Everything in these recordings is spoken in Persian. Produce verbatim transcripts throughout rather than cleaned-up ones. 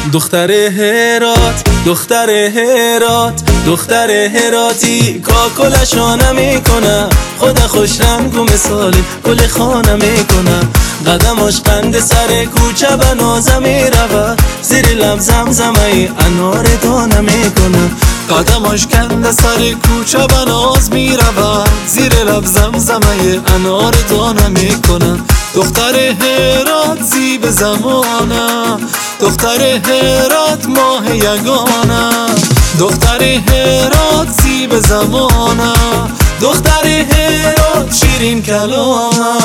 دختر هرات، دختر هرات، دختر هراتی کاکلشو نمیکنه، خدا خوش رنگ و مثالی گل خانه میکنه. قدماش قند سر کوچه بنازه میرود، زیر لب زمزمه انار دانه میکنه. قدماش کند سر کوچه بناز میرود، زیر لب زمزمه انار دانه میکنه. دختر هرات زیب زمانه، دختر هرات ماه یگانه. دختر هرات زیب زمانه، دختر هرات شیرین کلامه.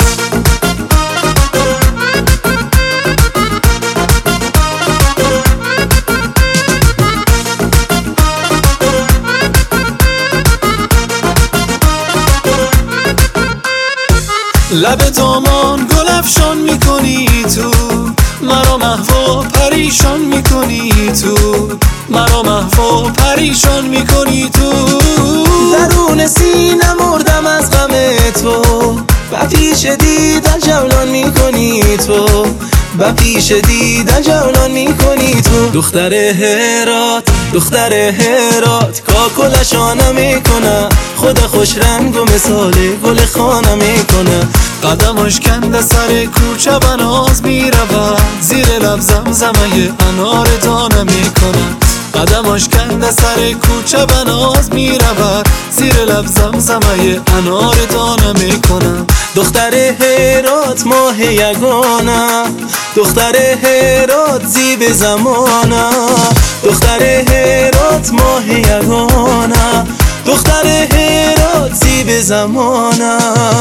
لب دامان گل افشان میکنی تو، مرا محو پریشان میکنی تو، مرا محو پریشان میکنی تو. درون سینه مردم از غم تو، و پیش دیدن جولان میکنی تو، و پیش دیدن جولان میکنی تو. دختر هرات، دختر هرات کاکلشو نمیکنه، خدا خوش رنگ و مثال گل خانه میکنه. قدماش کند سر کوچه بناز میرود، زیر لب زمزمه انار دانه میکنه. قدماش کند سر کوچه بناز میرود، زیر لب زمزمه انار دانه میکنه. دختر هرات ماه یگانه، دختر هرات زیب زمانه. دختر هرات ماه یگانه، دختر هرات زیب زمانه.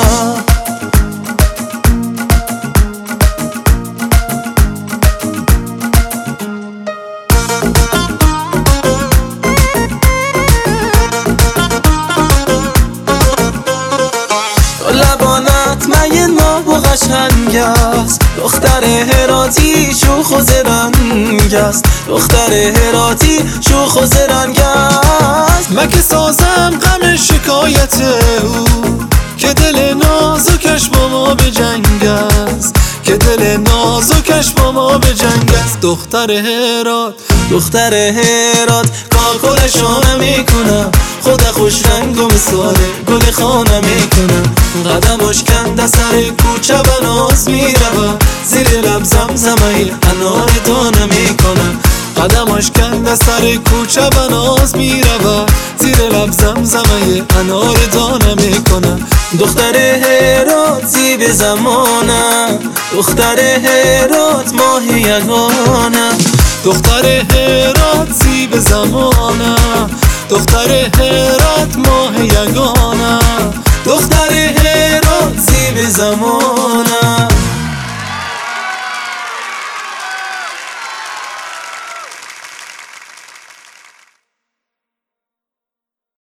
لبانت مگه ناب و قشنگ است، دختر هراتی شوخ و زرنگ است، دختر هراتی شوخ و زرنگ است. مگه سازم غم شکایت او، که دل نازکش با ما به جنگ است، که دل نازکش با ما به جنگ است. دختر هرات، دختر هرات کاکلشو نمیکنه، خدا خوش رنگ و مثال گل خانه میکنه. قدماش کند سر کوچه بناز میرود، زیر لب زمزمه انار دانه میکنه. قدماش کند سر کوچه بناز میرود، زیر لب زمزمه انار دانه میکنه. دختر هرات زیب زمانه، دختر هرات ماه یگانه. دختر هرات زیب زمانه، دختر هرات ماه یگانه. دختر هرات زیب زمانه.